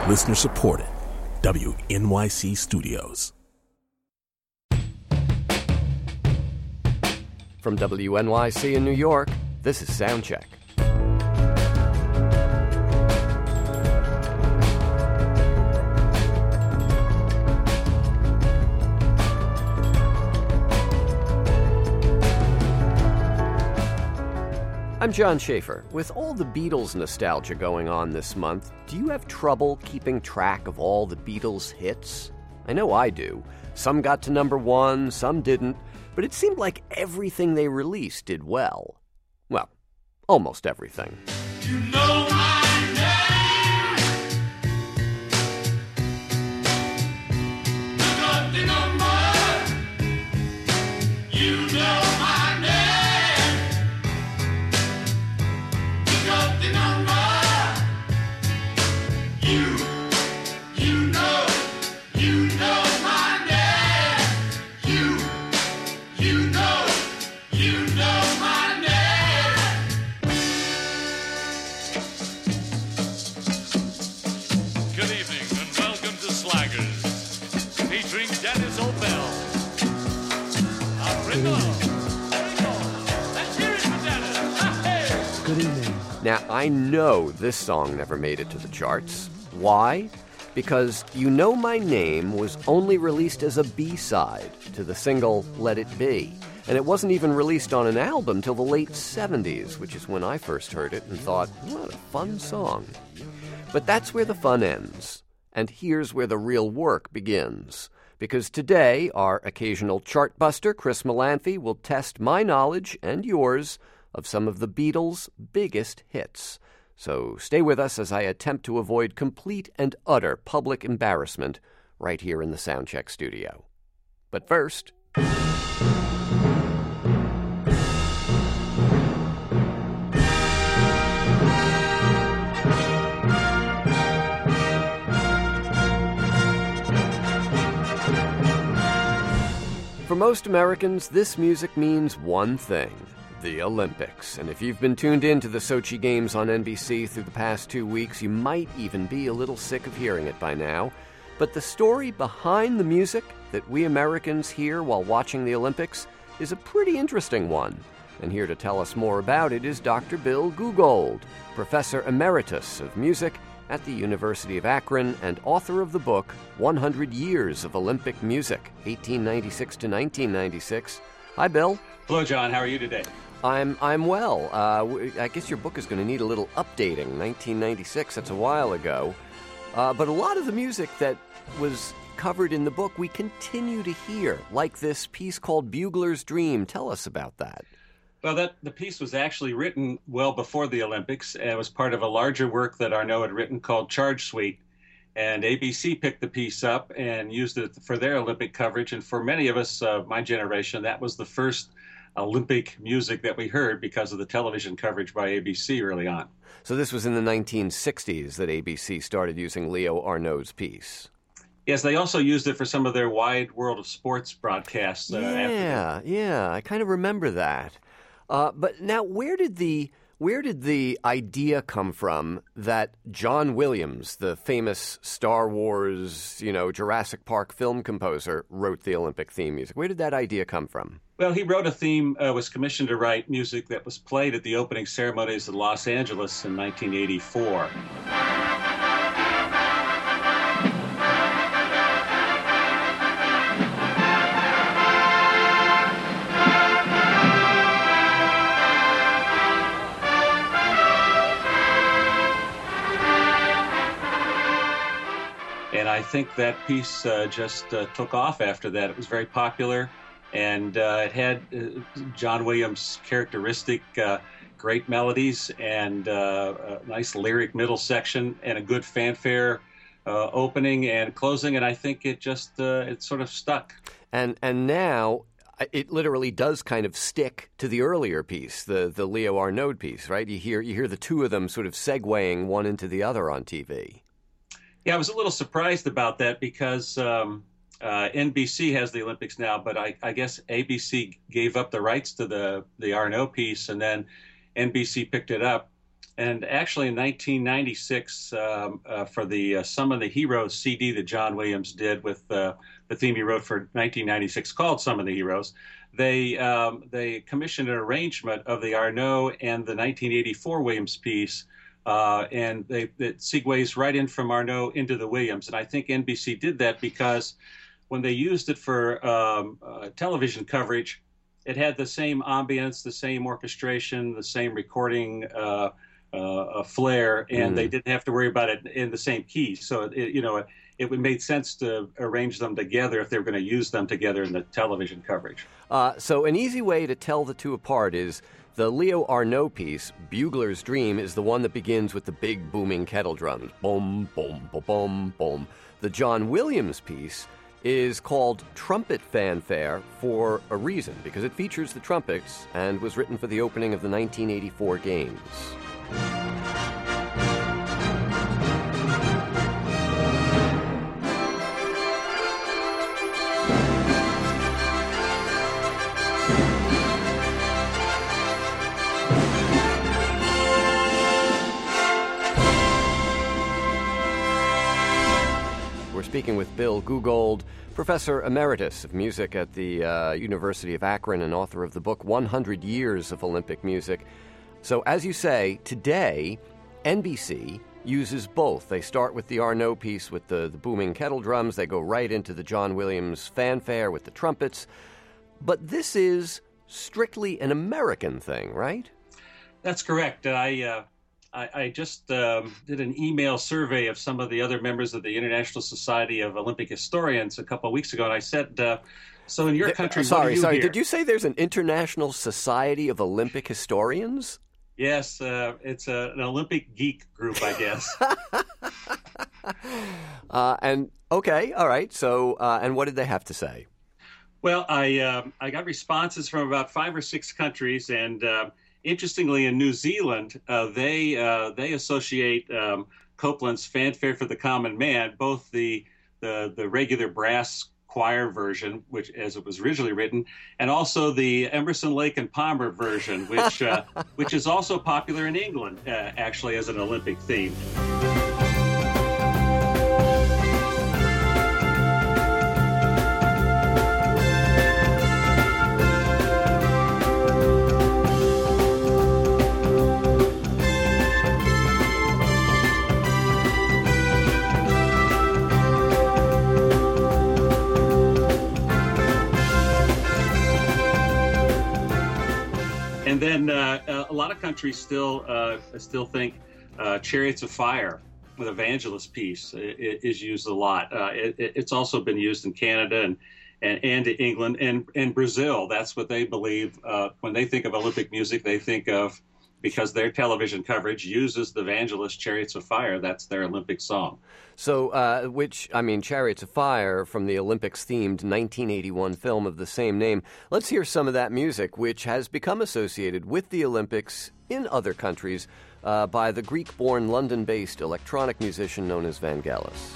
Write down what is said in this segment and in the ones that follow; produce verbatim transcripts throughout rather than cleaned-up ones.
Listener supported. W N Y C Studios. From W N Y C in New York, this is Soundcheck. I'm John Schaefer. With all the Beatles nostalgia going on this month, do you have trouble keeping track of all the Beatles hits? I know I do. Some got to number one, some didn't, but it seemed like everything they released did well. Well, almost everything. You know my name. Look up the number. You know my name. Look up the number. You, you know, you know my name. You, you know, you know my name. Good evening and welcome to Slaggers, featuring Dennis O'Bell. On Ringo. Ringo. Let's hear it for Dennis. Hey. Good evening. Now, I know this song never made it to the charts. Why? Because You Know My Name was only released as a B-side to the single Let It Be. And it wasn't even released on an album till the late seventies, which is when I first heard it and thought, what a fun song. But that's where the fun ends. And here's where the real work begins. Because today, our occasional chartbuster, Chris Molanphy, will test my knowledge and yours of some of the Beatles' biggest hits. So stay with us as I attempt to avoid complete and utter public embarrassment right here in the Soundcheck studio. But first... For most Americans, this music means one thing, the Olympics. And if you've been tuned in to the Sochi Games on N B C through the past two weeks, you might even be a little sick of hearing it by now. But the story behind the music that we Americans hear while watching the Olympics is a pretty interesting one. And here to tell us more about it is Doctor Bill Googold, Professor Emeritus of Music at the University of Akron and author of the book one hundred years of Olympic Music, eighteen ninety-six to nineteen ninety-six. Hi, Bill. Hello, John. How are you today? I'm I'm well. Uh, I guess your book is going to need a little updating. nineteen ninety-six, that's a while ago. Uh, but a lot of the music that was covered in the book we continue to hear, like this piece called Bugler's Dream. Tell us about that. Well, that the piece was actually written well before the Olympics. It was part of a larger work that Arnaud had written called Charge Suite. And A B C picked the piece up and used it for their Olympic coverage. And for many of us, uh, my generation, that was the first Olympic music that we heard because of the television coverage by A B C early on. So this was in the nineteen sixties that A B C started using Leo Arnaud's piece. Yes, they also used it for some of their Wide World of Sports broadcasts. Uh, yeah, after yeah, I kind of remember that. Uh, but now, where did the where did the idea come from that John Williams, the famous Star Wars, you know, Jurassic Park film composer, wrote the Olympic theme music? Where did that idea come from? Well, he wrote a theme, uh, was commissioned to write music that was played at the opening ceremonies in Los Angeles in nineteen eighty-four. And I think that piece uh, just uh, took off after that. It was very popular, and uh, it had uh, John Williams' characteristic uh, great melodies and uh, a nice lyric middle section and a good fanfare uh, opening and closing. And I think it just uh, it sort of stuck. And and now it literally does kind of stick to the earlier piece, the the Leo Arnaud piece, right? You hear you hear the two of them sort of segueing one into the other on T V. Yeah, I was a little surprised about that because um, uh, N B C has the Olympics now, but I, I guess A B C gave up the rights to the, the Arnaud piece, and then N B C picked it up. And actually, in nineteen ninety-six, um, uh, for the uh, Some of the Heroes C D that John Williams did with uh, the theme he wrote for nineteen ninety-six called Some of the Heroes, they um, they commissioned an arrangement of the Arnaud and the nineteen eighty-four Williams piece, uh, and they, it segues right in from Arnaud into the Williams. And I think N B C did that because when they used it for um, uh, television coverage, it had the same ambience, the same orchestration, the same recording uh, uh, flair, and mm. they didn't have to worry about it in the same key. So, it, you know, it, it made sense to arrange them together if they were going to use them together in the television coverage. Uh, so an easy way to tell the two apart is the Leo Arnaud piece, Bugler's Dream, is the one that begins with the big booming kettle drums. Boom, boom, boom, boom, boom. The John Williams piece is called Trumpet Fanfare for a reason, because it features the trumpets and was written for the opening of the nineteen eighty-four games. We're speaking with Bill Googold, Professor Emeritus of Music at the uh, University of Akron and author of the book one hundred years of Olympic Music. So, as you say, today, N B C uses both. They start with the Arnaud piece with the, the booming kettle drums. They go right into the John Williams fanfare with the trumpets. But this is strictly an American thing, right? That's correct. I... Uh... I, I just um, did an email survey of some of the other members of the International Society of Olympic Historians a couple of weeks ago, and I said, uh, so in your country, sorry, what do you sorry, hear? Did you say there's an International Society of Olympic Historians? Yes, uh, it's a, an Olympic geek group, I guess. uh, and, okay, all right, so, uh, and what did they have to say? Well, I, um, I got responses from about five or six countries, and uh, interestingly, in New Zealand, uh, they uh, they associate um, Copland's Fanfare for the Common Man, both the, the the regular brass choir version, which as it was originally written, and also the Emerson, Lake and Palmer version, which uh, which is also popular in England, uh, actually as an Olympic theme. And then uh, a lot of countries still uh, still think uh, Chariots of Fire, the Evangelist piece, is used a lot. Uh, it, it's also been used in Canada and and, and England and, and Brazil. That's what they believe. Uh, when they think of Olympic music, they think of, because their television coverage uses the Evangelist Chariots of Fire. That's their Olympic song. So, uh, which, I mean, Chariots of Fire from the Olympics-themed nineteen eighty-one film of the same name. Let's hear some of that music, which has become associated with the Olympics in other countries uh, by the Greek-born, London-based electronic musician known as Vangelis.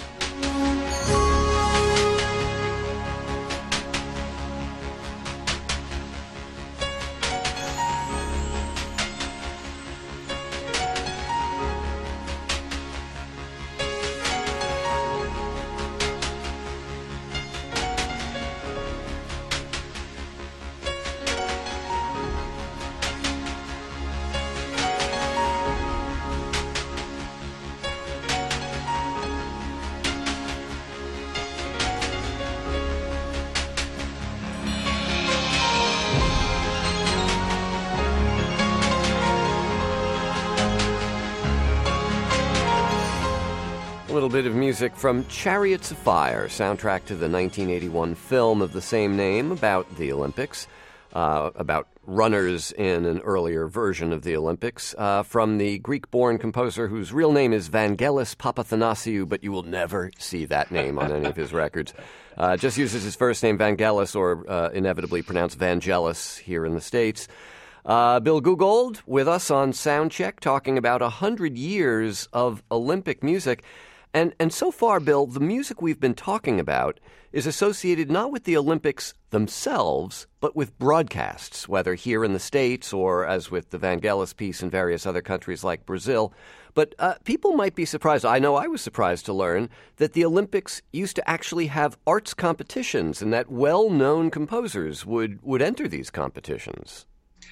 A little bit of music from Chariots of Fire, soundtrack to the nineteen eighty-one film of the same name about the Olympics, uh, about runners in an earlier version of the Olympics, uh, from the Greek-born composer whose real name is Vangelis Papathanasiou, but you will never see that name on any of his records. Uh, just uses his first name, Vangelis, or uh, inevitably pronounced Vangelis here in the States. Uh, Bill Googold with us on Soundcheck, talking about one hundred years of Olympic music. And and so far, Bill, the music we've been talking about is associated not with the Olympics themselves, but with broadcasts, whether here in the States or, as with the Vangelis piece, in various other countries like Brazil. But uh, people might be surprised, I know I was surprised to learn, that the Olympics used to actually have arts competitions and that well-known composers would, would enter these competitions.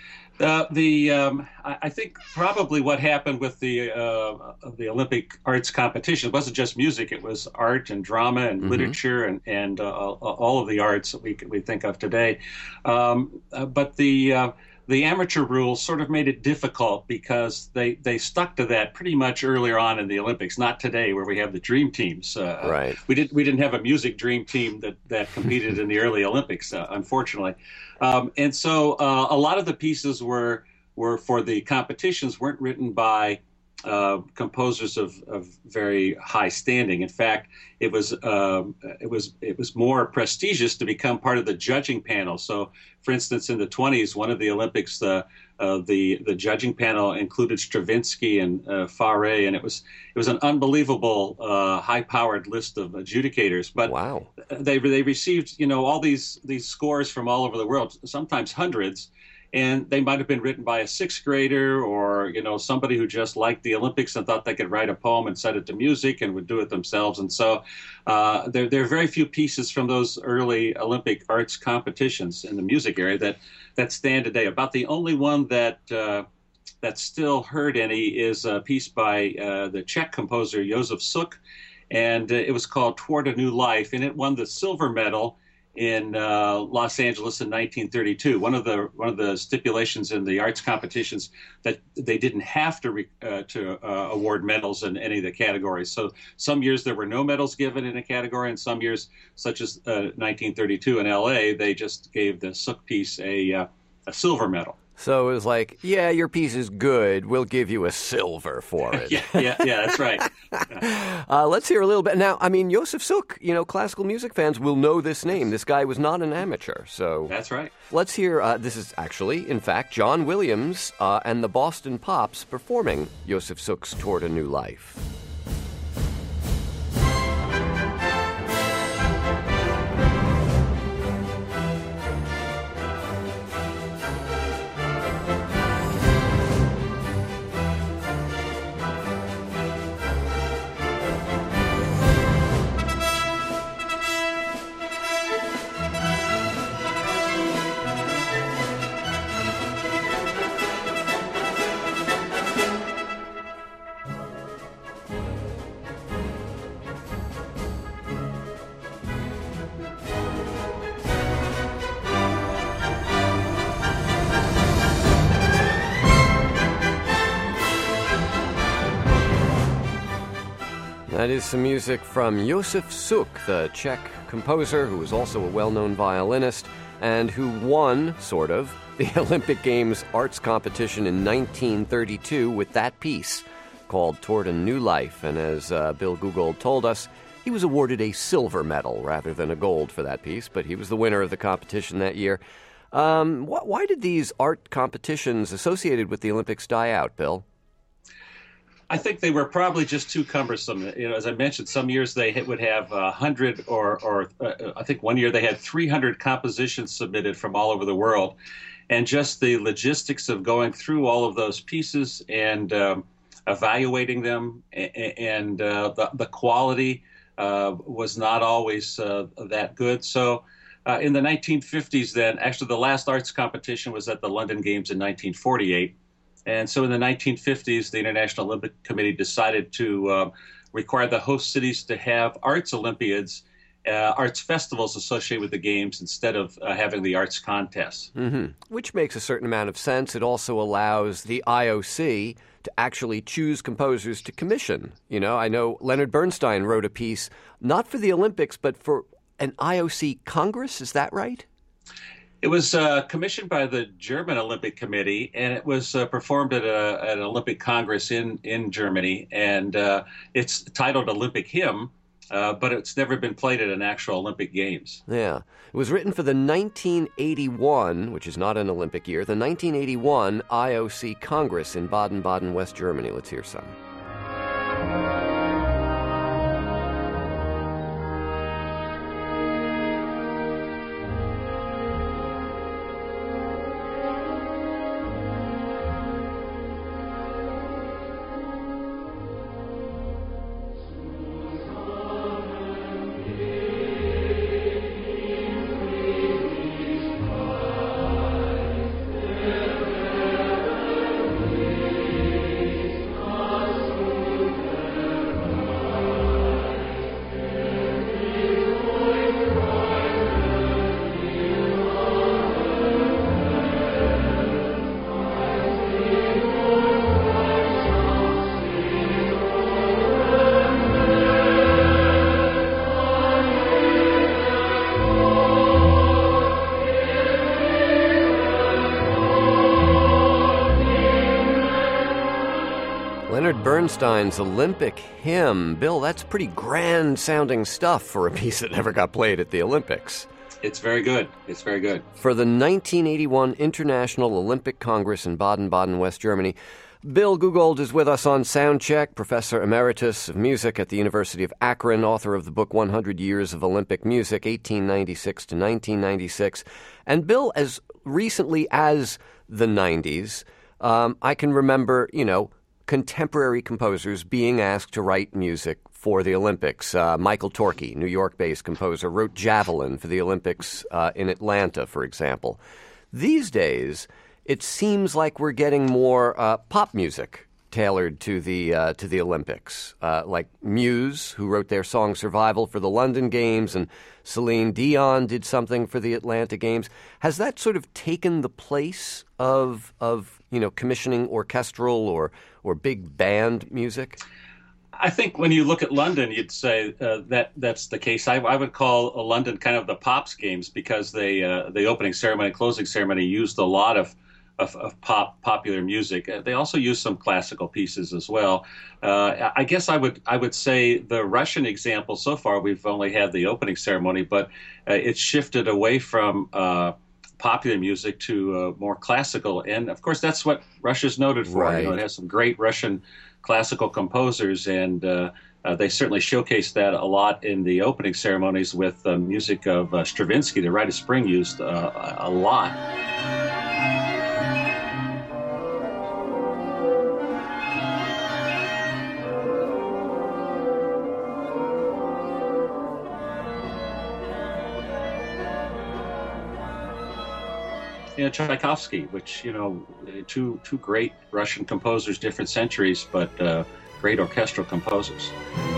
Uh, the um, I, I think probably what happened with the uh, the Olympic arts competition, it wasn't just music; it was art and drama and mm-hmm. literature and and uh, all of the arts that we we think of today. Um, uh, but the uh, the amateur rules sort of made it difficult because they, they stuck to that pretty much earlier on in the Olympics. Not today, where we have the dream teams. Uh, right. We didn't we didn't have a music dream team that that competed in the early Olympics, uh, unfortunately. Um, and so uh, a lot of the pieces were were for the competitions weren't written by uh, composers of, of very high standing. In fact, it was um, it was it was more prestigious to become part of the judging panel. So, for instance, in the twenties, one of the Olympics, the uh, the the judging panel included Stravinsky and uh, Fauré, and it was it was an unbelievable uh, high-powered list of adjudicators. But wow. they they received you know all these these scores from all over the world, sometimes hundreds. And they might have been written by a sixth grader or, you know, somebody who just liked the Olympics and thought they could write a poem and set it to music and would do it themselves. And so uh, there, there are very few pieces from those early Olympic arts competitions in the music area that, that stand today. About the only one that uh, that's still heard any is a piece by uh, the Czech composer Josef Suk, and uh, it was called Toward a New Life, and it won the silver medal in uh, Los Angeles in nineteen thirty-two. One of the one of the stipulations in the arts competitions that they didn't have to re, uh, to uh, award medals in any of the categories. So some years there were no medals given in a category, and some years, such as uh, nineteen thirty-two in L A, they just gave the Suk piece a uh, a silver medal. So it was like, yeah, your piece is good. We'll give you a silver for it. yeah, yeah, yeah, that's right. uh, let's hear a little bit. Now, I mean, Josef Suk, you know, classical music fans will know this name. This guy was not an amateur. So that's right. Let's hear, uh, this is actually, in fact, John Williams uh, and the Boston Pops performing Josef Suk's Toward a New Life. That is some music from Josef Suk, the Czech composer who was also a well-known violinist and who won, sort of, the Olympic Games arts competition in nineteen thirty-two with that piece called Toward a New Life. And as uh, Bill Googold told us, he was awarded a silver medal rather than a gold for that piece, but he was the winner of the competition that year. Um, wh- why did these art competitions associated with the Olympics die out, Bill? I think they were probably just too cumbersome. You know, as I mentioned, some years they would have a hundred, or, or uh, I think one year they had three hundred compositions submitted from all over the world, and just the logistics of going through all of those pieces and um, evaluating them, and, and uh, the, the quality uh, was not always uh, that good. So, uh, in the nineteen fifties, then actually the last arts competition was at the London Games in nineteen forty-eight. And so in the nineteen fifties, the International Olympic Committee decided to uh, require the host cities to have arts Olympiads, uh, arts festivals associated with the games instead of uh, having the arts contests. Mm-hmm. Which makes a certain amount of sense. It also allows the I O C to actually choose composers to commission. You know, I know Leonard Bernstein wrote a piece, not for the Olympics, but for an I O C Congress. Is that right? It was uh, commissioned by the German Olympic Committee, and it was uh, performed at, a, at an Olympic Congress in, in Germany. And uh, it's titled Olympic Hymn, uh, but it's never been played at an actual Olympic Games. Yeah. It was written for the nineteen eighty-one, which is not an Olympic year, the nineteen eighty-one I O C Congress in Baden-Baden, West Germany. Let's hear some. Leonard Bernstein's Olympic Hymn. Bill, that's pretty grand-sounding stuff for a piece that never got played at the Olympics. It's very good. It's very good. For the nineteen eighty-one International Olympic Congress in Baden-Baden, West Germany, Bill Gugold is with us on Soundcheck, Professor Emeritus of Music at the University of Akron, author of the book one hundred Years of Olympic Music, eighteen ninety-six to nineteen ninety-six. And Bill, as recently as the nineties, um, I can remember, you know, contemporary composers being asked to write music for the Olympics. Uh, Michael Torke, New York-based composer, wrote Javelin for the Olympics uh, in Atlanta, for example. These days, it seems like we're getting more uh, pop music tailored to the uh, to the Olympics, uh, like Muse, who wrote their song Survival for the London Games, and Celine Dion did something for the Atlanta Games. Has that sort of taken the place of, of you know, commissioning orchestral or, or big band music? I think when you look at London, you'd say uh, that that's the case. I, I would call uh, London kind of the Pops Games because they uh, the opening ceremony, closing ceremony used a lot of of, of pop popular music. Uh, they also used some classical pieces as well. Uh, I guess I would I would say the Russian example so far we've only had the opening ceremony, but uh, it's shifted away from uh, popular music to uh, more classical, and of course that's what Russia's noted for. Right. You know, it has some great Russian classical composers, and uh, uh, they certainly showcased that a lot in the opening ceremonies with uh, music of uh, Stravinsky. The Rite of Spring used uh, a lot. You know, Tchaikovsky, which, you know, two two great Russian composers, different centuries, but uh, great orchestral composers.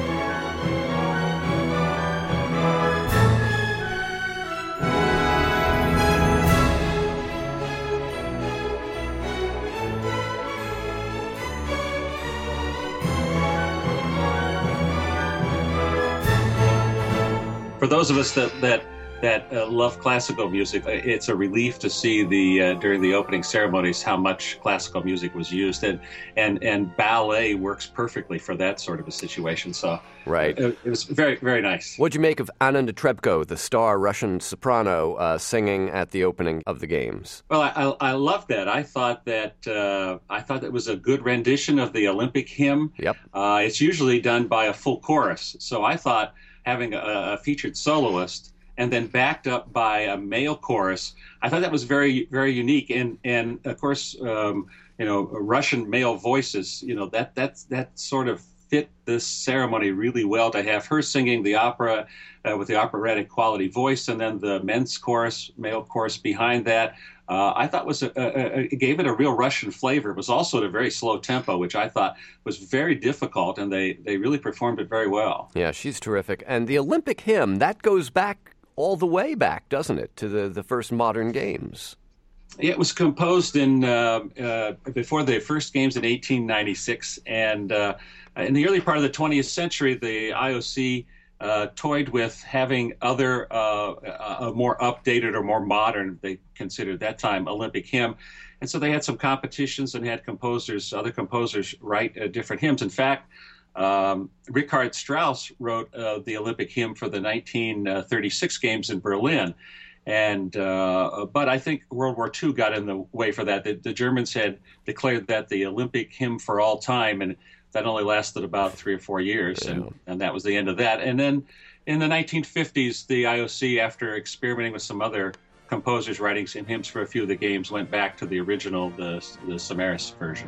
For those of us that that that uh, love classical music, it's a relief to see the uh, during the opening ceremonies how much classical music was used, and and and ballet works perfectly for that sort of a situation. So right, it, it was very very nice. What'd you make of Anna Netrebko, the star Russian soprano, uh, singing at the opening of the games? Well, I I, I loved that. I thought that uh, I thought that was a good rendition of the Olympic hymn. Yep, uh, it's usually done by a full chorus, so I thought having a, a featured soloist and then backed up by a male chorus, I thought that was very, very unique. And and of course, um, you know, Russian male voices, you know, that that's that sort of fit this ceremony really well to have her singing the opera uh, with the operatic quality voice, and then the men's chorus, male chorus behind that. Uh, I thought was a, a, a, it gave it a real Russian flavor. It was also at a very slow tempo, which I thought was very difficult, and they, they really performed it very well. Yeah, she's terrific. And the Olympic hymn, that goes back all the way back, doesn't it, to the, the first modern games? It was composed in uh, uh, before the first games in eighteen ninety-six, and uh, in the early part of the twentieth century, the I O C uh, toyed with having other uh, a more updated or more modern, they considered that time, Olympic hymn. And so they had some competitions and had composers, other composers, write uh, different hymns. In fact, Um, Richard Strauss wrote uh, the Olympic hymn for the nineteen thirty-six games in Berlin, and uh, but I think World War Two got in the way for that. The, the Germans had declared that the Olympic hymn for all time, and that only lasted about three or four years, Yeah. and, and that was the end of that. And then in the nineteen fifties, the I O C, after experimenting with some other composers writing some hymns for a few of the games, went back to the original, the, the Samaras version.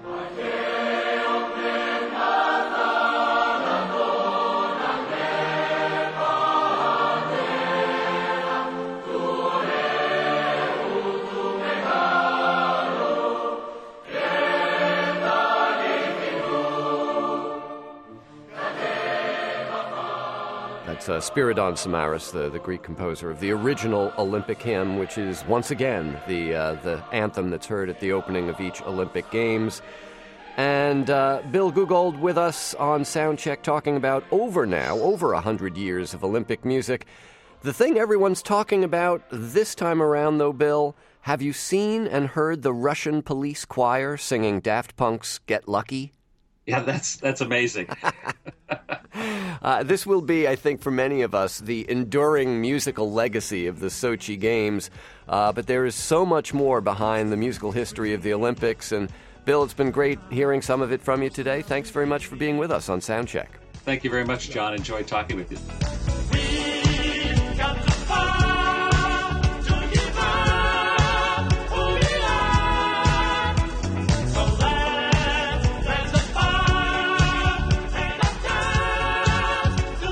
That's uh, Spiridon Samaras, the, the Greek composer of the original Olympic hymn, which is once again the uh, the anthem that's heard at the opening of each Olympic Games. And uh, Bill Gugold with us on Soundcheck, talking about over now, over one hundred years of Olympic music. The thing everyone's talking about this time around, though, Bill, have you seen and heard the Russian police choir singing Daft Punk's Get Lucky? Yeah, that's that's amazing. uh, this will be, I think, for many of us, the enduring musical legacy of the Sochi Games. Uh, but there is so much more behind the musical history of the Olympics. And, Bill, it's been great hearing some of it from you today. Thanks very much for being with us on Soundcheck. Thank you very much, John. Enjoyed talking with you. We've got to fight to give up who we are. So let's raise the fire and the dance to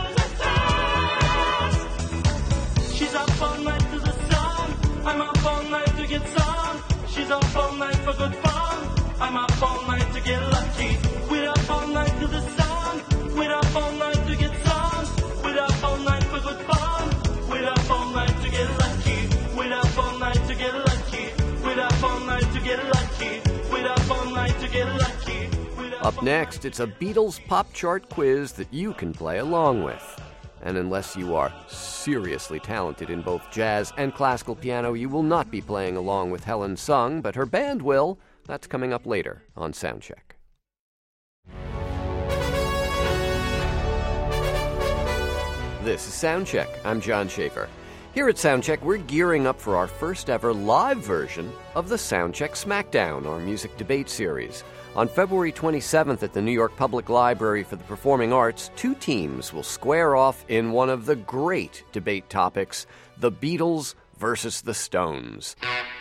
the stars. She's up all night to the sun. I'm up all night to get sun. She's up all night for good fun. I'm up all night to get lucky. We're up all night to the sun. We're up all night to get sun. We're up all night for good fun. We're up all night to get lucky. We're up all night to get lucky. We're up all night to get lucky. We're up all night to get lucky. Up next, it's a Beatles pop chart quiz that you can play along with. And unless you are seriously talented in both jazz and classical piano, you will not be playing along with Helen Sung, but her band will. That's coming up later on Soundcheck. This is Soundcheck. I'm John Schaefer. Here at Soundcheck, we're gearing up for our first ever live version of the Soundcheck Smackdown, our music debate series. On February twenty-seventh at the New York Public Library for the Performing Arts, two teams will square off in one of the great debate topics, the Beatles versus the Stones.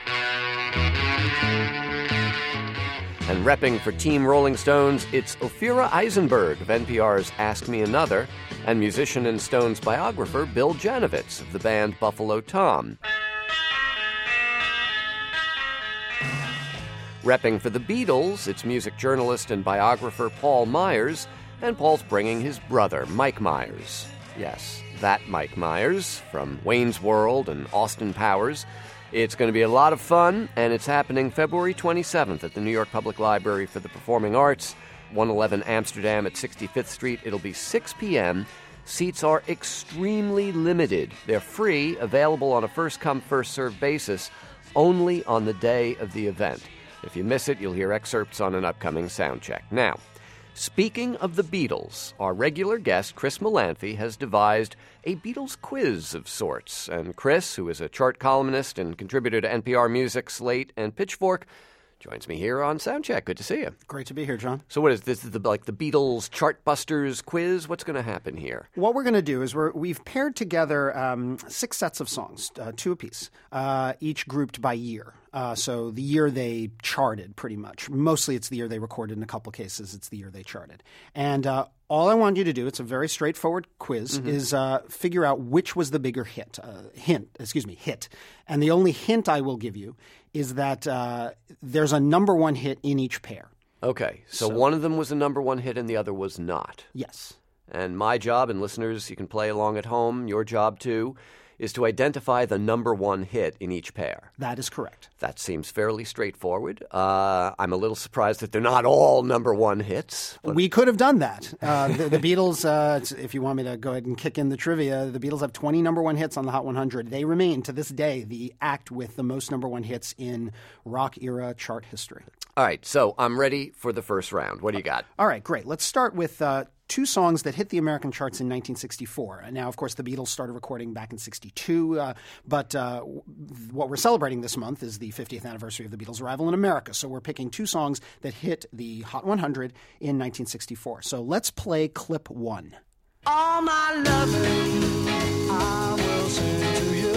And repping for Team Rolling Stones, it's Ophira Eisenberg of N P R's Ask Me Another, and musician and Stones biographer Bill Janovitz of the band Buffalo Tom. Repping for the Beatles, it's music journalist and biographer Paul Myers, and Paul's bringing his brother, Mike Myers. Yes, that Mike Myers, from Wayne's World and Austin Powers. It's going to be a lot of fun, and it's happening February twenty-seventh at the New York Public Library for the Performing Arts, one eleven Amsterdam at sixty-fifth Street. It'll be six p.m. Seats are extremely limited. They're free, available on a first-come, first-served basis, only on the day of the event. If you miss it, you'll hear excerpts on an upcoming Soundcheck. Now, speaking of the Beatles, our regular guest, Chris Molanphy, has devised a Beatles quiz of sorts. And Chris, who is a chart columnist and contributor to N P R Music, Slate, and Pitchfork, joins me here on Soundcheck. Good to see you. Great to be here, John. So what is this? Is the, like the Beatles Chartbusters quiz? What's going to happen here? What we're going to do is we're, we've paired together um, six sets of songs, uh, two apiece, uh, each grouped by year. Uh, so the year they charted, pretty much. Mostly it's the year they recorded. In a couple cases, it's the year they charted. And uh, all I want you to do, it's a very straightforward quiz, mm-hmm. is uh, figure out which was the bigger hit. Uh, hint, excuse me, hit. And the only hint I will give you is that uh, there's a number one hit in each pair. Okay, so, So- one of them was a number one hit and the other was not. Yes. And my job, and listeners, you can play along at home, your job too, is to identify the number one hit in each pair. That is correct. That seems fairly straightforward. Uh, I'm a little surprised that they're not all number one hits. But We could have done that. Uh, the, the Beatles, uh, it's- if you want me to go ahead and kick in the trivia, the Beatles have twenty number one hits on the Hot one hundred. They remain, to this day, the act with the most number one hits in rock-era chart history. all right, so I'm ready for the first round. What do you got? All right, great. Let's start with uh, two songs that hit the American charts in nineteen sixty-four. And now, of course, the Beatles started recording back in sixty-two, uh, but uh, w- what we're celebrating this month is the fiftieth anniversary of the Beatles' arrival in America. So we're picking two songs that hit the Hot one hundred in nineteen sixty-four. So let's play clip one. All my loving, I will sing to you.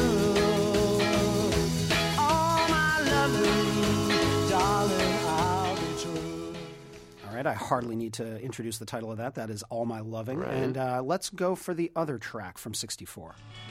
All my loving, darling, I'll be true. All right, I hardly need to introduce the title of that. That is All My Loving. Right. And uh, let's go for the other track from sixty-four.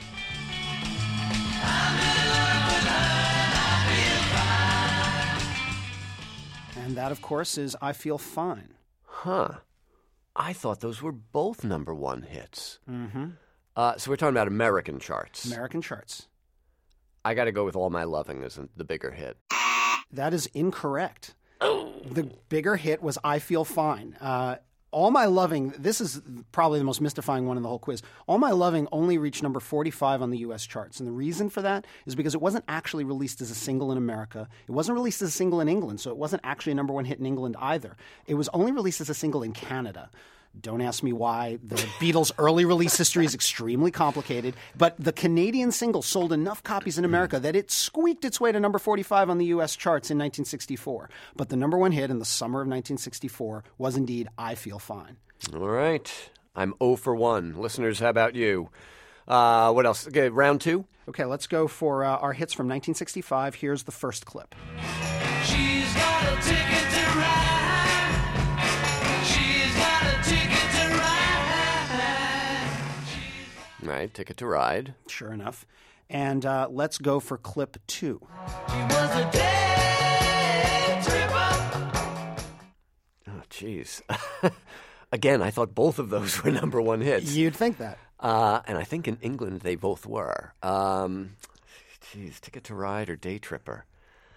And that, of course, is I Feel Fine. Huh. I thought those were both number one hits. Mm-hmm. Uh, so we're talking about American charts. American charts. I got to go with All My Loving as the bigger hit. That is incorrect. The bigger hit was I Feel Fine. Uh, All My Loving, this is probably the most mystifying one in the whole quiz. All My Loving only reached number forty-five on the U S charts. And the reason for that is because it wasn't actually released as a single in America. It wasn't released as a single in England, so it wasn't actually a number one hit in England either. It was only released as a single in Canada. Don't ask me why. The Beatles' early release history is extremely complicated, but the Canadian single sold enough copies in America that it squeaked its way to number forty-five on the U S charts in nineteen sixty-four. But the number one hit in the summer of nineteen sixty-four was indeed I Feel Fine. All right. I'm zero for one. Listeners, how about you? Uh, what else? Okay, round two? Okay, let's go for uh, our hits from nineteen sixty-five. Here's the first clip. She's got a ticket to ride. She's got a ticket to ride. All right, Ticket to Ride. Sure enough. And uh, let's go for clip two. She was a day tripper. Oh, jeez. Again, I thought both of those were number one hits. You'd think that. Uh, and I think in England they both were. Um, geez, Ticket to Ride or Day Tripper?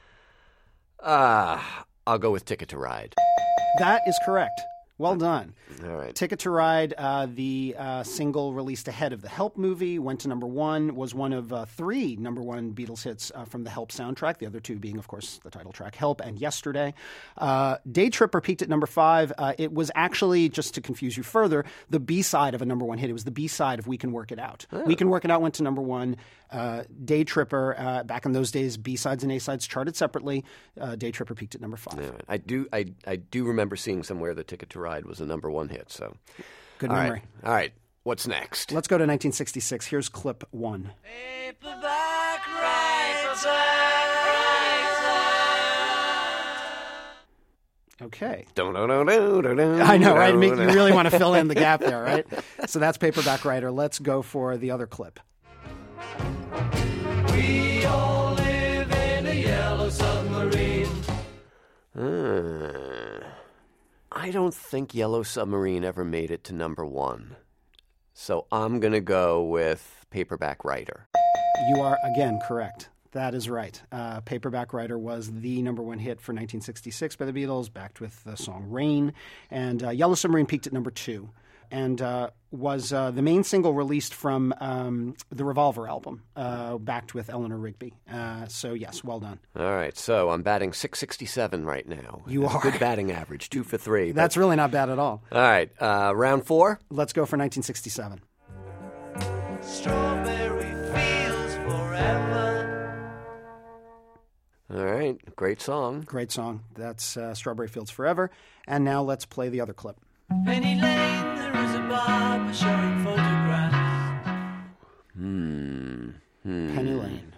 Uh, I'll go with Ticket to Ride. That is correct. Well done. All right. Ticket to Ride, uh, the uh, single released ahead of the Help movie, went to number one, was one of uh, three number one Beatles hits uh, from the Help soundtrack, the other two being, of course, the title track Help and Yesterday. Uh, Day Tripper peaked at number five. Uh, it was actually, just to confuse you further, the B-side of a number one hit. It was the B-side of We Can Work It Out. Oh. We Can Work It Out went to number one. Uh, Day Tripper, uh, back in those days, B-sides and A-sides charted separately. Uh, Day Tripper peaked at number five. Yeah, I do I, I do remember seeing somewhere that Ticket to Ride was a number one hit. So, good All memory. Right. All right. What's next? Let's go to nineteen sixty-six. Here's clip one. Paperback writer. Okay. Don't, don't, don't, don't, don't, I know, right? Make, don't, you don't. really want to fill in the gap there, right? So that's Paperback Writer. Let's go for the other clip. We all live in a yellow submarine. Uh, I don't think Yellow Submarine ever made it to number one. So I'm going to go with Paperback Writer. You are, again, correct. That is right. Uh, Paperback Writer was the number one hit for nineteen sixty-six by the Beatles, backed with the song Rain. And uh, Yellow Submarine peaked at number two and uh, was uh, the main single released from um, the Revolver album, uh, backed with Eleanor Rigby. Uh, so, yes, well done. All right, so I'm batting six sixty-seven right now. You That's are. a good batting average, two for three. That's but... really not bad at all. All right, uh, round four? Let's go for nineteen sixty-seven. Strawberry fields forever. All right, great song. Great song. That's uh, Strawberry Fields Forever. And now let's play the other clip. Penny Lane, there is a barber showing photographs. Hmm. hmm. Penny Lane.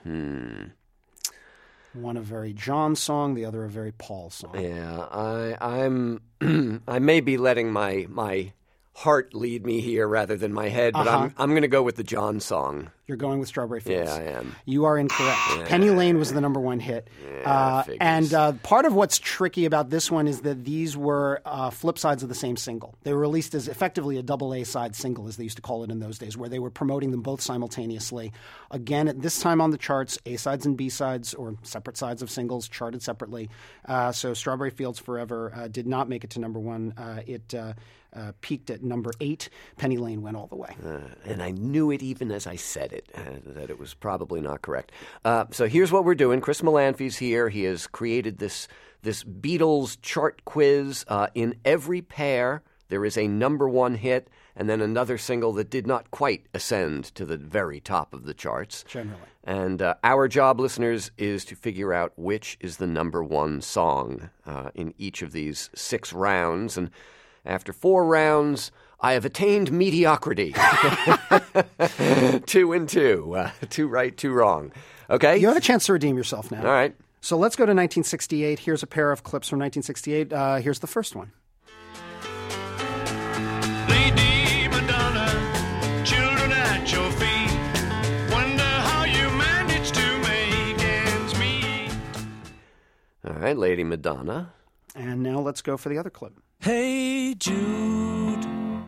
Hmm. One a very John song, the other a very Paul song. Yeah, I, I'm. I may be letting my my heart lead me here rather than my head, but Uh-huh. I'm I'm going to go with the John song. You're going with Strawberry Fields. Yeah, I am. You are incorrect. Penny Lane was the number one hit. Yeah, uh, figures. and uh, part of what's tricky about this one is that these were uh, flip sides of the same single. They were released as effectively a double A-side single, as they used to call it in those days, where they were promoting them both simultaneously. Again, at this time on the charts, A-sides and B-sides, or separate sides of singles, charted separately. Uh, so Strawberry Fields Forever uh, did not make it to number one. Uh, it uh, uh, peaked at number eight. Penny Lane went all the way. Uh, and I knew it even as I said it, uh, that it was probably not correct. Uh, so here's what we're doing. Chris Melanphy's here. He has created this this Beatles chart quiz. Uh, in every pair, there is a number one hit and then another single that did not quite ascend to the very top of the charts. Generally. And uh, our job, listeners, is to figure out which is the number one song uh, in each of these six rounds. And after four rounds, I have attained mediocrity. Two and two. Uh, two right, two wrong. Okay? You have a chance to redeem yourself now. All right. So let's go to nineteen sixty-eight. Here's a pair of clips from nineteen sixty-eight. Uh, here's the first one. Lady Madonna, children at your feet. Wonder how you manage to make ends meet. All right, Lady Madonna. And now let's go for the other clip. Hey Jude.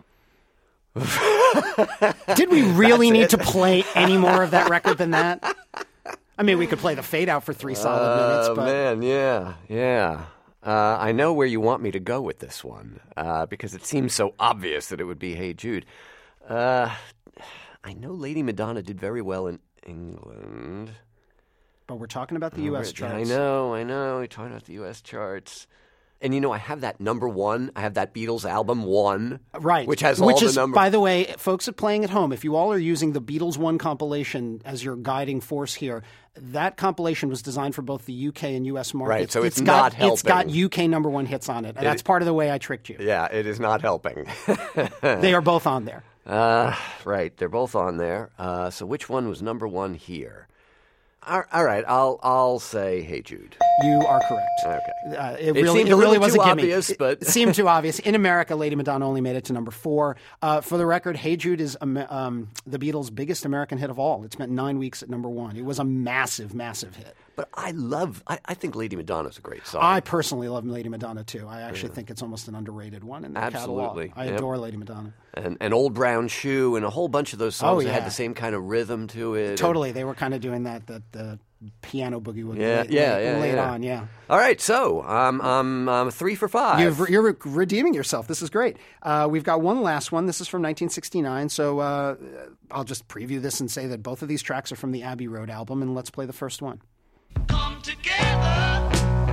Did we really need to play any more of that record than that? I mean, we could play the fade out for three solid minutes, Oh, but man, yeah, yeah. Uh, I know where you want me to go with this one, uh, because it seems so obvious that it would be Hey Jude. Uh, I know Lady Madonna did very well in England. But we're talking about the U S charts. I know, I know. We're talking about the U S charts. And, you know, I have that number one. I have that Beatles album one. Right. Which has which all is, the numbers. By the way, folks at Playing at Home, if you all are using the Beatles one compilation as your guiding force here, that compilation was designed for both the U K and U S markets. Right, so it's got, not helping. It's got U K number one hits on it. And It- that's part of the way I tricked you. Yeah, it is not helping. They are both on there. Uh, right, they're both on there. Uh, so which one was number one here? All, all right, I'll I'll say Hey Jude. You are correct. Okay. Uh, it, It really, seemed it a really little was too a gimme. obvious, It- but- it seemed too obvious. In America, Lady Madonna only made it to number four. Uh, for the record, Hey Jude is um, um, the Beatles' biggest American hit of all. It spent nine weeks at number one. It was a massive, massive hit. But I love, I, I think Lady Madonna's a great song. I personally love Lady Madonna too. I actually think it's almost an underrated one in the Absolutely. catalog. I Yep. adore Lady Madonna. and, and Old Brown Shoe and a whole bunch of those songs Oh, that had yeah. the same kind of rhythm to it. Totally, they were kind of doing that that the piano boogie woogie Yeah, late, yeah, late, yeah, late yeah. on. Yeah. All right, so um, um, um, three for five. You've, you're re- redeeming yourself. This is great. Uh, we've got one last one. This is from nineteen sixty-nine. So uh, I'll just preview this and say that both of these tracks are from the Abbey Road album, and let's play the first one. Come together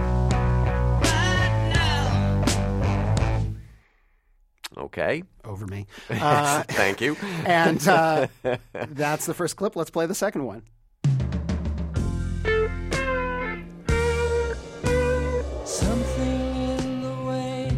right now. Okay, Over me. Uh, thank you. and uh, that's the first clip. Let's play the second one. Something in the way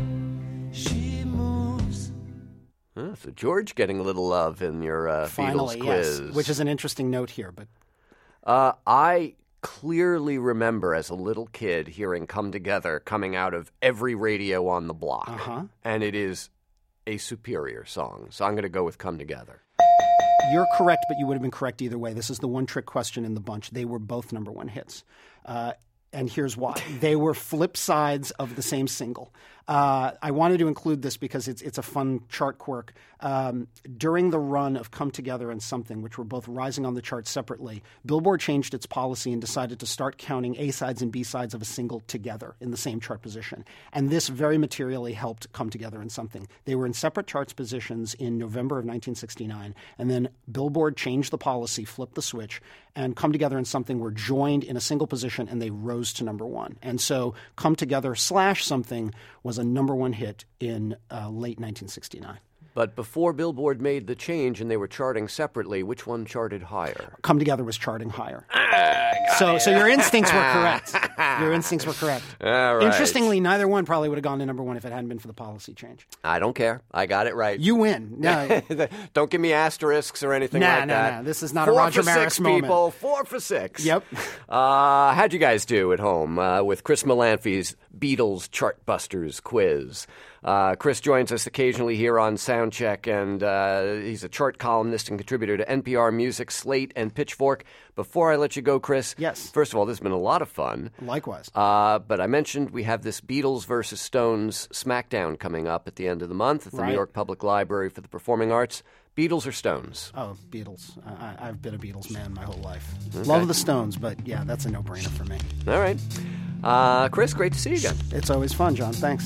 she moves. Huh, so George getting a little love in your uh, Finally, Beatles yes. quiz. Which is an interesting note here, but Uh, I clearly remember as a little kid hearing Come Together coming out of every radio on the block. Uh-huh. And it is a superior song. So I'm going to go with Come Together. you're correct, but you would have been correct either way. This is the one trick question in the bunch. They were both number one hits. Uh, and here's why. They were flip sides of the same single. Uh, I wanted to include this because it's it's a fun chart quirk. Um, during the run of Come Together and Something, which were both rising on the chart separately, Billboard changed its policy and decided to start counting A-sides and B-sides of a single together in the same chart position. And this very materially helped Come Together and Something. They were in separate charts positions in November of nineteen sixty-nine, and then Billboard changed the policy, flipped the switch, and Come Together and Something were joined in a single position, and they rose to number one. And so Come Together slash Something was a number one hit in uh, late nineteen sixty-nine. But before Billboard made the change and they were charting separately, which one charted higher? Come Together was charting higher. so so your instincts were correct. Your instincts were correct. All right. Interestingly, neither one probably would have gone to number one if it hadn't been for the policy change. I don't care. I got it right. You win. No, Don't give me asterisks or anything Nah, like nah, that. nah. This is not a Four Roger for Maris six, moment. people. Four for six. Yep. Uh, how'd you guys do at home uh, with Chris Melanphy's Beatles Chartbusters quiz? Uh, Chris joins us occasionally here on Soundcheck, and uh, he's a chart columnist and contributor to N P R Music, Slate, and Pitchfork. Before I let you go, Chris, Yes. first of all, this has been a lot of fun. Likewise. Uh, but I mentioned we have this Beatles versus Stones Smackdown coming up at the end of the month at the Right. New York Public Library for the Performing Arts. Beatles or Stones? Oh, Beatles. I, I- I've been a Beatles man my whole life. Love the Stones, but yeah, that's a no-brainer for me. All right. Uh, Chris, great to see you again. It's always fun, John. Thanks.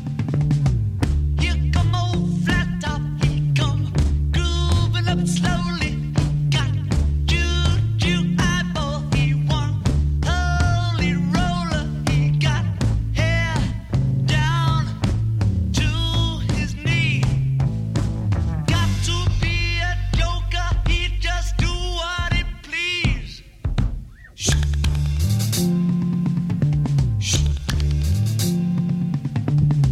Here come old flat top, he come grooving up slowly. Got juju eyeball, he one holy roller. He got hair down to his knee. Got to be a joker, he just do what he please. Shh. Shh.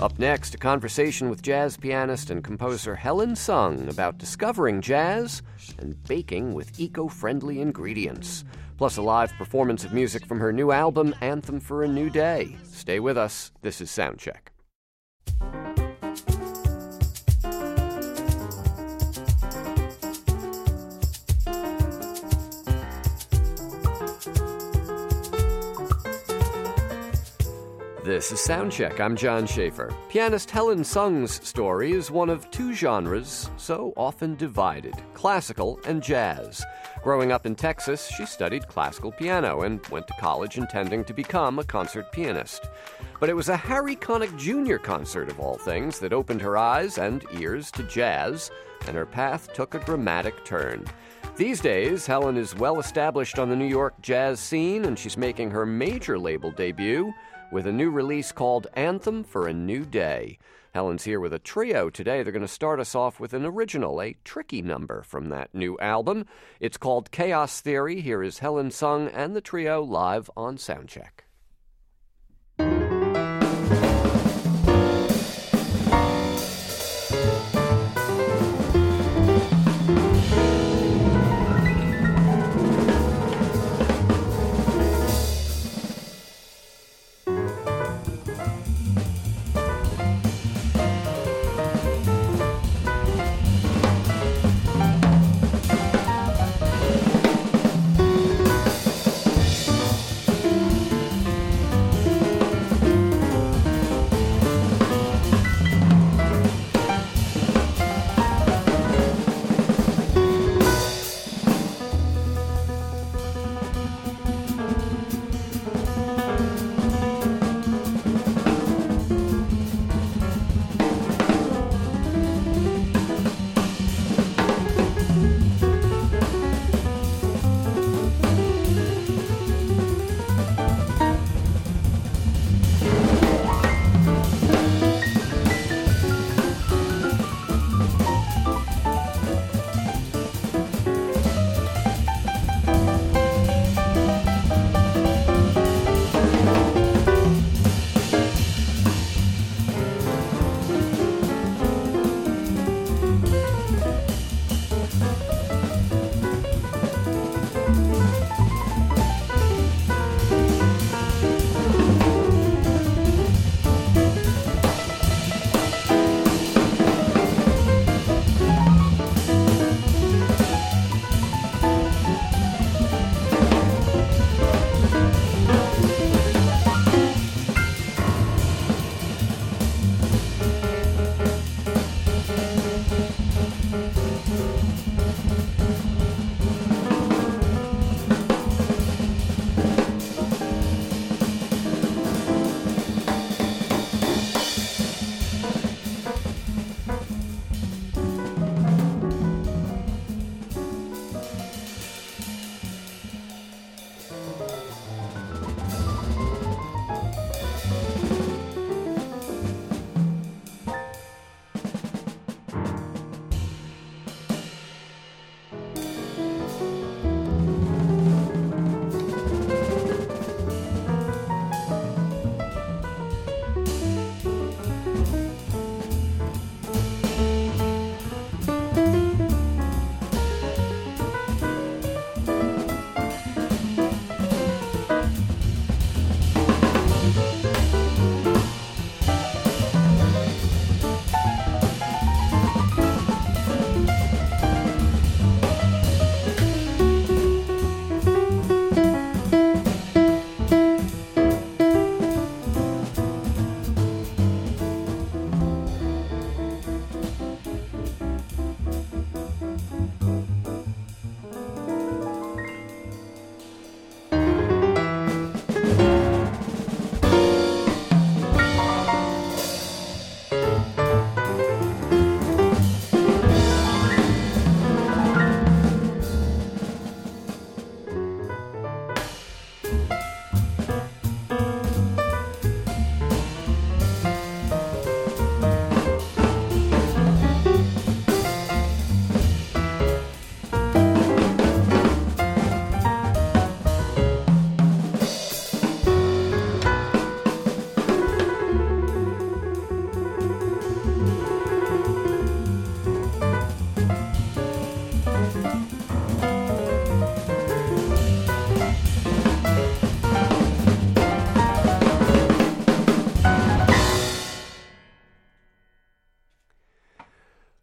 Up next, a conversation with jazz pianist and composer Helen Sung about discovering jazz and baking with eco-friendly ingredients. Plus a live performance of music from her new album, Anthem for a New Day. Stay with us. This is Soundcheck. This is Soundcheck. I'm John Schaefer. Pianist Helen Sung's story is one of two genres so often divided, classical and jazz. Growing up in Texas, she studied classical piano and went to college intending to become a concert pianist. But it was a Harry Connick Junior concert, of all things, that opened her eyes and ears to jazz, and her path took a dramatic turn. These days, Helen is well established on the New York jazz scene, and she's making her major label debut with a new release called Anthem for a New Day. Helen's here with a trio today. They're going to start us off with an original, a tricky number from that new album. It's called Chaos Theory. Here is Helen Sung and the trio live on Soundcheck.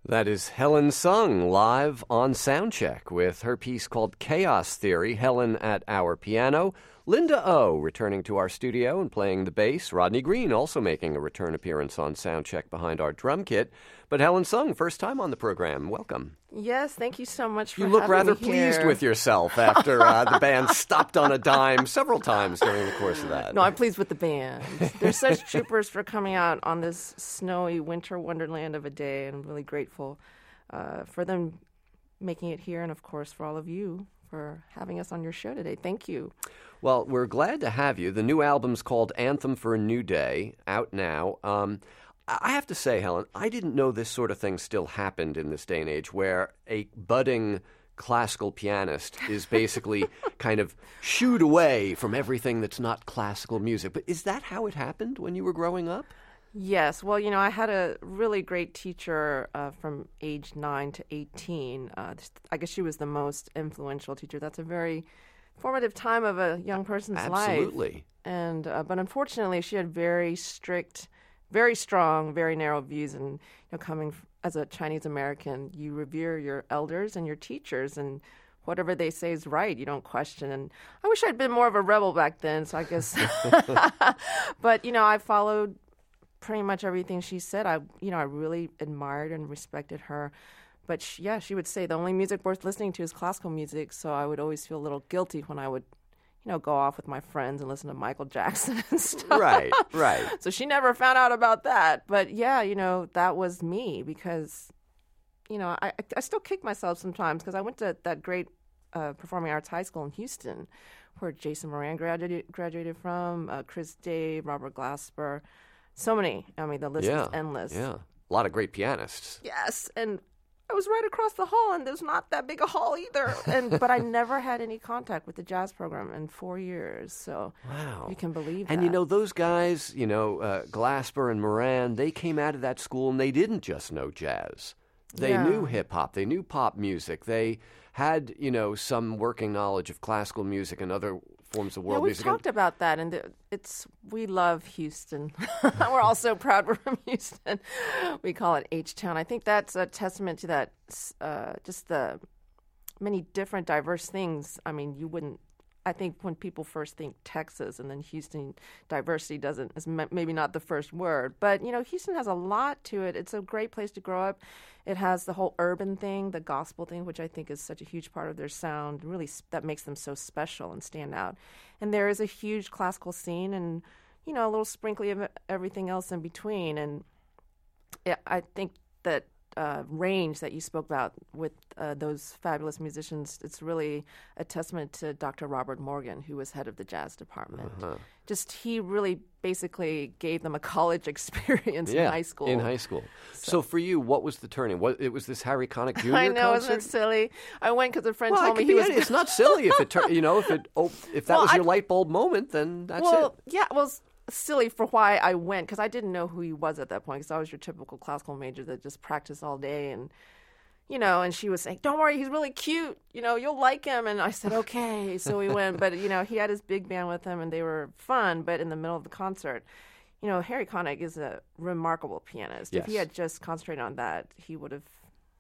That is Helen Sung live on Soundcheck with her piece called Chaos Theory. Helen at our piano. Linda O returning to our studio and playing the bass. Rodney Green also making a return appearance on Soundcheck behind our drum kit. But Helen Sung, first time on the program. Welcome. Yes, thank you so much for You look having rather me pleased here. with yourself after uh, the band stopped on a dime several times during the course of that. No, I'm pleased with the band. They're such troopers for coming out on this snowy winter wonderland of a day, and I'm really grateful uh, for them making it here, and of course for all of you for having us on your show today. Thank you. Well, we're glad to have you. The new album's called Anthem for a New Day, out now. Um, I have to say, Helen, I didn't know this sort of thing still happened in this day and age where a budding classical pianist is basically kind of shooed away from everything that's not classical music. But is that how it happened when you were growing up? Yes. Well, you know, I had a really great teacher uh, from age nine to eighteen. Uh, I guess she was the most influential teacher. That's a very formative time of a young person's life. Absolutely. And uh, but unfortunately, she had very strict, very strong, very narrow views. And you know, coming f- as a Chinese American, you revere your elders and your teachers, and whatever they say is right. You don't question. And I wish I'd been more of a rebel back then. So I guess, but you know, I followed pretty much everything she said. I, you know, I really admired and respected her. But she, yeah, she would say the only music worth listening to is classical music. So I would always feel a little guilty when I would, you know, go off with my friends and listen to Michael Jackson and stuff. Right, right. So she never found out about that. But yeah, you know, that was me because, you know, I, I still kick myself sometimes because I went to that great uh, performing arts high school in Houston where Jason Moran graduated, graduated from, uh, Chris Dave, Robert Glasper. So many. I mean, the list Yeah, is endless. yeah. A lot of great pianists. Yes, and I was right across the hall, and there's not that big a hall either. And but I never had any contact with the jazz program in four years. So Wow. you can believe And that. you know, those guys, you know, uh, Glasper and Moran, they came out of that school and they didn't just know jazz. They Yeah. knew hip hop. They knew pop music. They had, you know, some working knowledge of classical music and other forms of yeah, world we've music. talked about that, and the- it's we love Houston. We're all so proud we're from Houston. We call it H-Town. I think that's a testament to that, uh, just the many different, diverse things. I mean, you wouldn't. I think when people first think Texas and then Houston, diversity doesn't is m- maybe not the first word, but you know, Houston has a lot to it. It's a great place to grow up. It has the whole urban thing, the gospel thing, which I think is such a huge part of their sound. Really, s- that makes them so special and stand out. And there is a huge classical scene, and you know, a little sprinkly of everything else in between. And it, I think that. Uh, range that you spoke about with uh, those fabulous musicians, it's really a testament to Doctor Robert Morgan, who was head of the jazz department. Uh-huh. Just he really basically gave them a college experience yeah, in high school. In high school. So, for you, what was the turning? What it was this Harry Connick Junior I know, concert? isn't it silly? I went because a friend Well, it told me could he be was. any- it's not silly if it tur- you know if it oh, if that Well, was your I- light bulb moment, then that's well, it. yeah, well, it's silly for why I went because I didn't know who he was at that point because I was your typical classical major that just practiced all day and. You know, and she was saying, "Don't worry, he's really cute. You know, you'll like him." And I said, "Okay." So we went, but you know, he had his big band with him, and they were fun. But in the middle of the concert, you know, Harry Connick is a remarkable pianist. If he Yes. had just concentrated on that, he would have,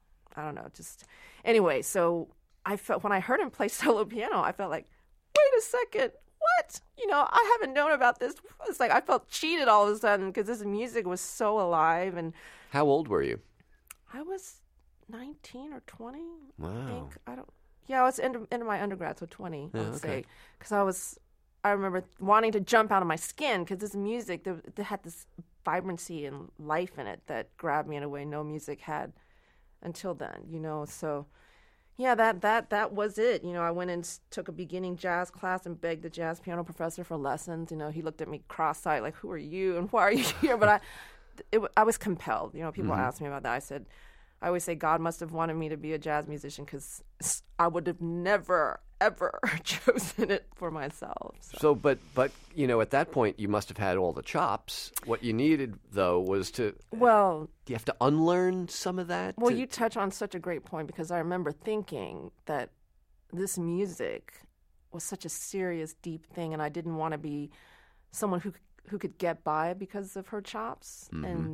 I don't know, just anyway. So I felt when I heard him play solo piano, I felt like, wait a second, what? You know, I haven't known about this. It's like I felt cheated all of a sudden because this music was so alive, and How old were you? I was nineteen or twenty. I Wow. think I don't. Yeah, I was into, into my undergrad, so twenty. I Yeah, would okay. say because I was. I remember wanting to jump out of my skin because this music there, there had this vibrancy and life in it that grabbed me in a way no music had until then. You know, so yeah, that that that was it. You know, I went and s- took a beginning jazz class and begged the jazz piano professor for lessons. You know, he looked at me cross-eyed like, "Who are you and why are you here?" But I, it, I was compelled. You know, people Mm-hmm. ask me about that. I said. I always say God must have wanted me to be a jazz musician because I would have never, ever chosen it for myself. So. So, but but you know, at that point, you must have had all the chops. What you needed, though, was to Well, do you have to unlearn some of that? well, to- you touch on such a great point because I remember thinking that this music was such a serious, deep thing, and I didn't want to be someone who who could get by because of her chops. Mm-hmm. And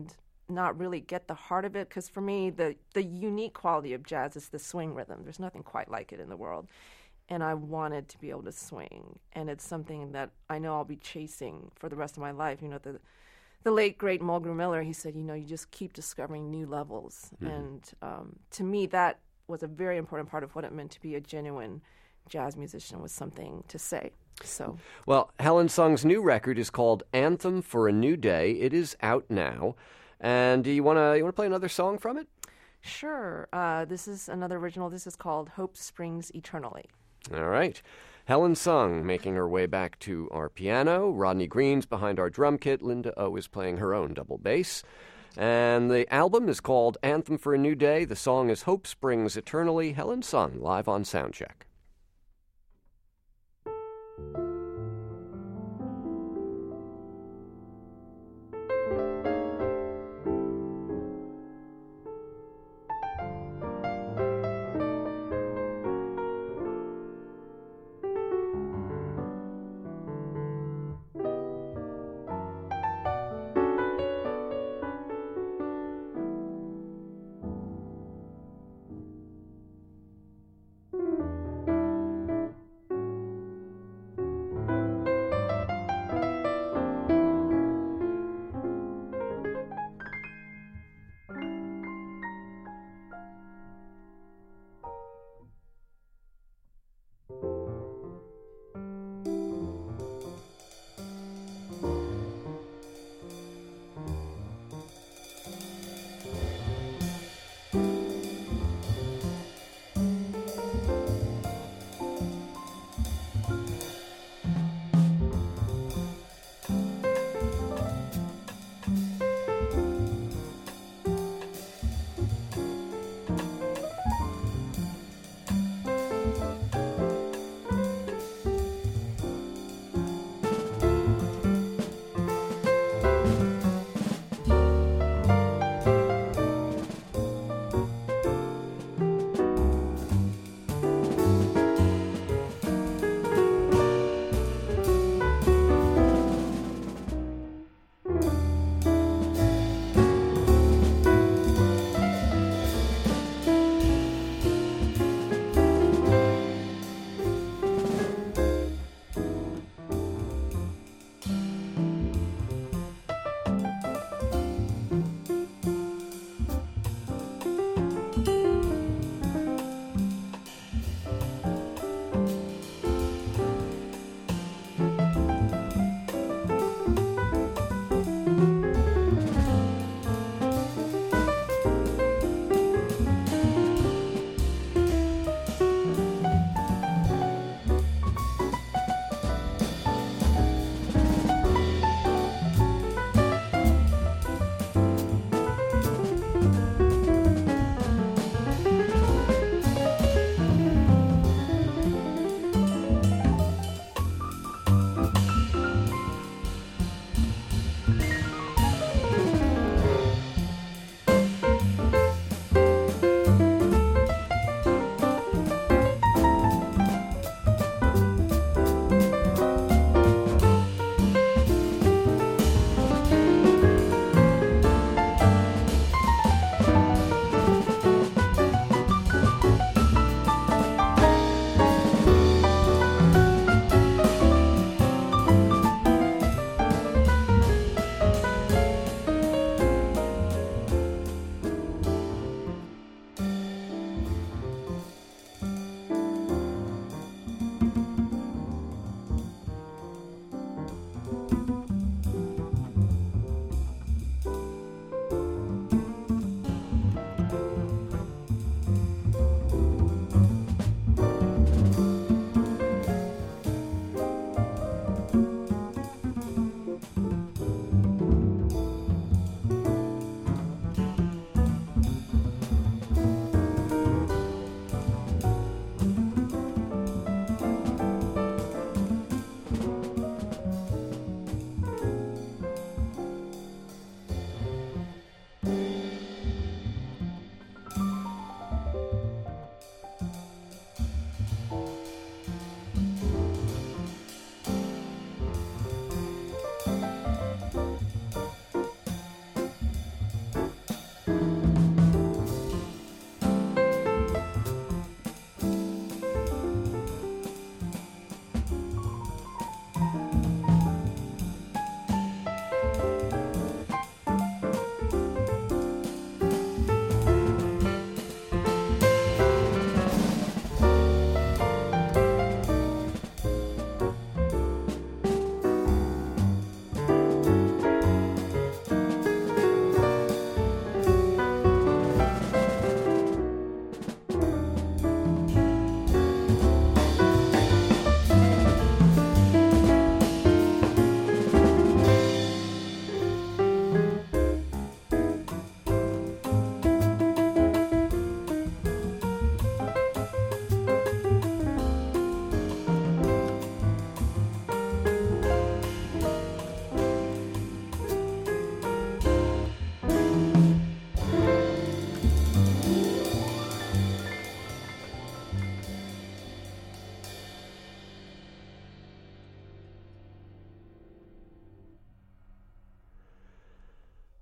not really get the heart of it, because for me, the, the unique quality of jazz is the swing rhythm. There's nothing quite like it in the world. And I wanted to be able to swing. And it's something that I know I'll be chasing for the rest of my life. You know, the the late, great Mulgrew Miller, he said, you know, you just keep discovering new levels. Mm-hmm. And um, to me, that was a very important part of what it meant to be a genuine jazz musician, was something to say. So, well, Helen Sung's new record is called Anthem for a New Day. It is out now. And do you want to you want to play another song from it? Sure. Uh, this is another original. This is called Hope Springs Eternally. All right. Helen Sung making her way back to our piano. Rodney Green's behind our drum kit. Linda O is playing her own double bass. And the album is called Anthem for a New Day. The song is Hope Springs Eternally. Helen Sung live on Soundcheck.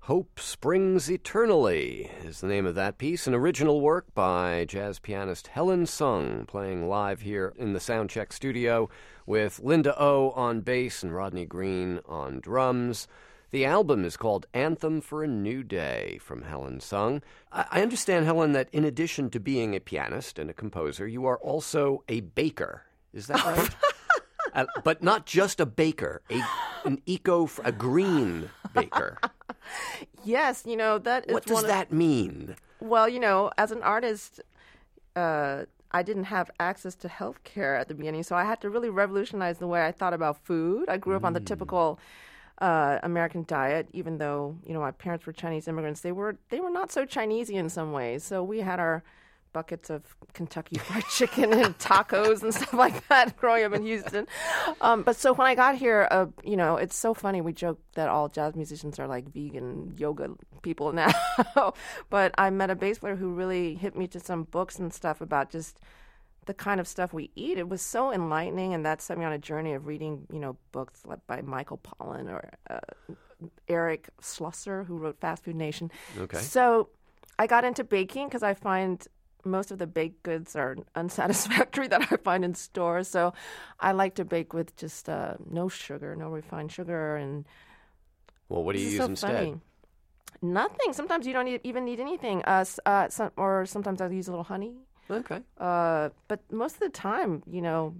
Hope Springs Eternally is the name of that piece, an original work by jazz pianist Helen Sung, playing live here in the Soundcheck studio with Linda O on bass and Rodney Green on drums. The album is called Anthem for a New Day from Helen Sung. I, I understand, Helen, that in addition to being a pianist and a composer, you are also a baker. Is that right? uh, but not just a baker, a, an eco, a green baker. Yes, you know, that is What does one of- that mean? Well, you know, as an artist, uh, I didn't have access to health care at the beginning, so I had to really revolutionize the way I thought about food. I grew up on the typical uh, American diet, even though, you know, my parents were Chinese immigrants. They were they were not so Chinesey in some ways. So we had our buckets of Kentucky Fried Chicken and tacos and stuff like that growing up in Houston. Um, but so when I got here, uh, you know, it's so funny. We joke that all jazz musicians are like vegan yoga people now. But I met a bass player who really hit me to some books and stuff about just the kind of stuff we eat. It was so enlightening, and that set me on a journey of reading, you know, books like by Michael Pollan or uh, Eric Schlosser, who wrote Fast Food Nation. Okay. So I got into baking because I find most of the baked goods are unsatisfactory that I find in stores. So I like to bake with just uh, no sugar, no refined sugar. And Well, what do you this is use so instead? funny. Nothing. Sometimes you don't need, even need anything. Uh, s- uh, some, or sometimes I use a little honey. Okay. Uh, but most of the time, you know,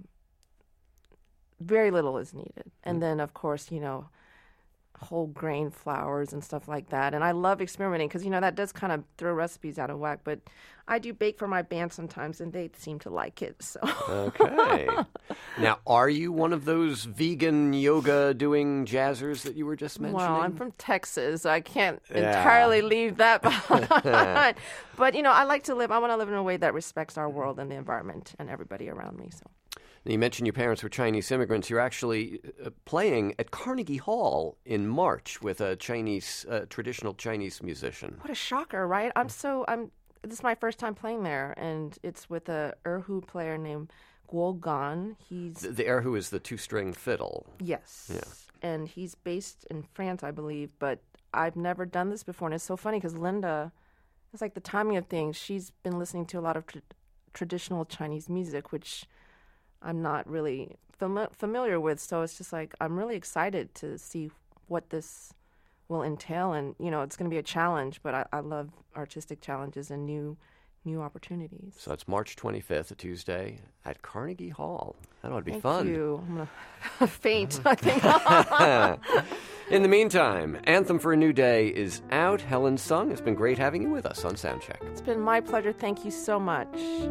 very little is needed. And then, of course, you know, whole grain flours and stuff like that. And I love experimenting because, you know, that does kind of throw recipes out of whack. But I do bake for my band sometimes, and they seem to like it. So Okay. Now, are you one of those vegan yoga doing jazzers that you were just mentioning? Well, I'm from Texas, so I can't Yeah. entirely leave that behind. But, you know, I like to live, I want to live in a way that respects our world and the environment and everybody around me. So. You mentioned your parents were Chinese immigrants. You're actually uh, playing at Carnegie Hall in March with a Chinese, uh, traditional Chinese musician. What a shocker, right? I'm so, I'm, this is my first time playing there, and it's with a erhu player named Guo Gan. He's, The, the erhu is the two-string fiddle. yes. Yeah. And he's based in France, I believe, but I've never done this before. And it's so funny because Linda, it's like the timing of things. She's been listening to a lot of tr- traditional Chinese music, which I'm not really fam- familiar with. So it's just like, I'm really excited to see what this will entail. And, you know, it's going to be a challenge, but I, I love artistic challenges and new new opportunities. So it's March twenty-fifth, a Tuesday, at Carnegie Hall. That ought to be Thank fun. you. I'm going to faint, I think. In the meantime, Anthem for a New Day is out. Helen Sung, it's been great having you with us on Soundcheck. It's been my pleasure. Thank you so much.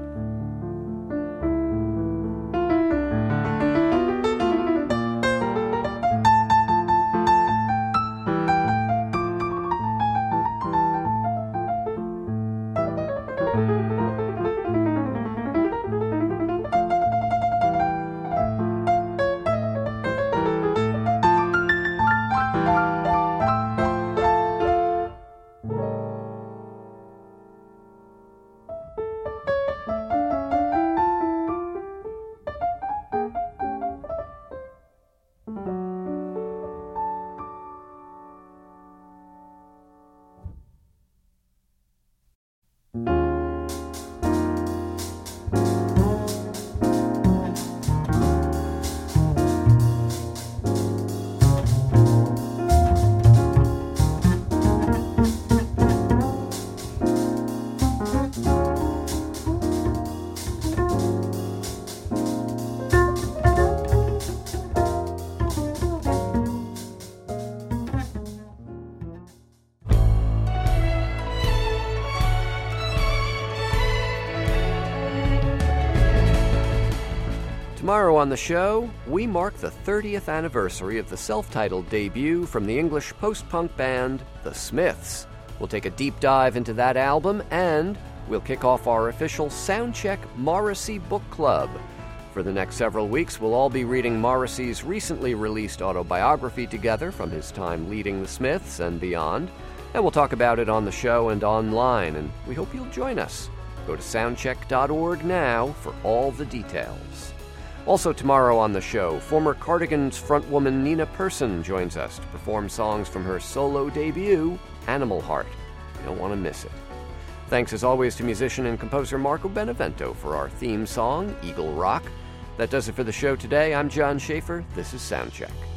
Tomorrow on the show, we mark the thirtieth anniversary of the self-titled debut from the English post-punk band The Smiths. We'll take a deep dive into that album, and we'll kick off our official Soundcheck Morrissey Book Club. For the next several weeks, we'll all be reading Morrissey's recently released autobiography together from his time leading the Smiths and beyond, and we'll talk about it on the show and online, and we hope you'll join us. Go to soundcheck dot org now for all the details. Also tomorrow on the show, former Cardigans frontwoman Nina Persson joins us to perform songs from her solo debut, Animal Heart. You don't want to miss it. Thanks as always to musician and composer Marco Benevento for our theme song, Eagle Rock. That does it for the show today. I'm John Schaefer. This is Soundcheck.